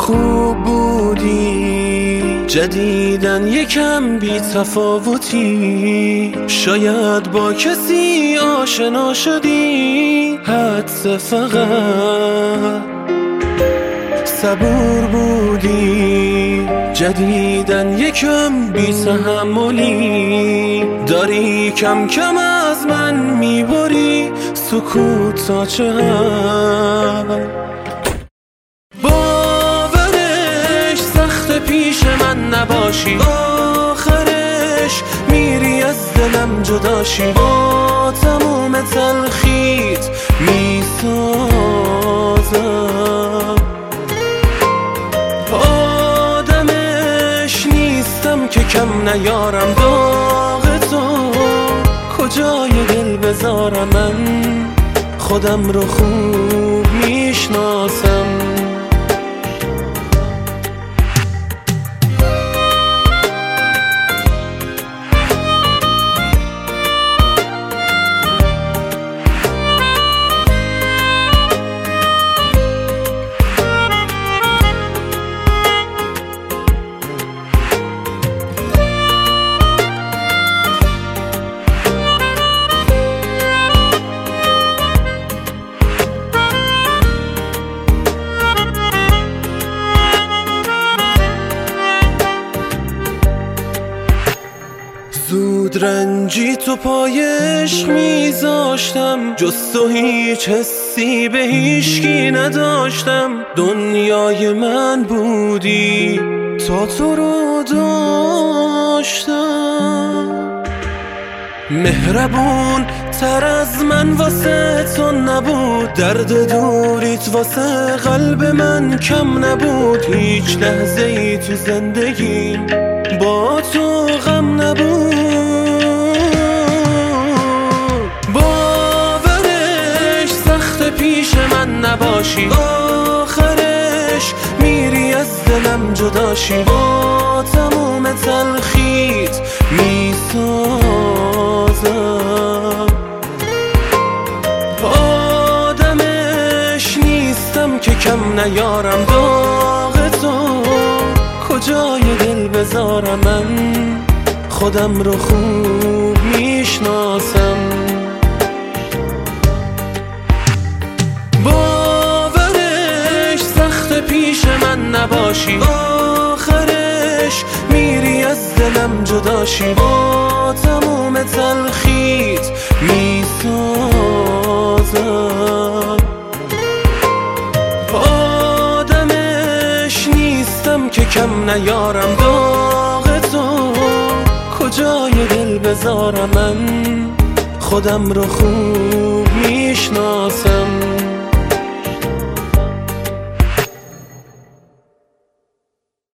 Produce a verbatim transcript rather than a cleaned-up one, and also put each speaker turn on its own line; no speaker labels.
خوب بودی، جدیدن یکم بی تفاوتی، شاید با کسی آشنا شدی، حدس فقط صبور بودی، جدیدن یکم بی تحملی، داری کم کم از من میبری سکوت تا چه حد. باورش سخت پیش من نباشی، آخرش میری از دلم جداشی، با تموم تلخیت میسازم. آدمش نیستم که کم نیارم داغ تو، کجای دل بذارم، من خودم رو خوب میشناسم. زود رنجی تو پایش میذاشتم، جز تو هیچ حسی به هیچکی نداشتم، دنیای من بودی تا تو رو داشتم. مهربون تر از من واسه تو نبود، درد دوریت واسه قلب من کم نبود، هیچ لحظه ای تو زندگی با تو غم نبود. باورش سخت پیش من نباشی، آخرش میری از دلم جداشی، با تموم تلخیت میسازم. آدمش نیستم که کم نیارم داغ تو، کجای دل بذارم، من خودم رو خوب میشناسم. باورش سخت پیش من نباشی، آخرش میری از دلم جداشی، با تموم تلخیت میسازم. آدمش نیستم که کم نیارم داغ تو، کجای دل بذارم، من خودم رو خوب میشناسم.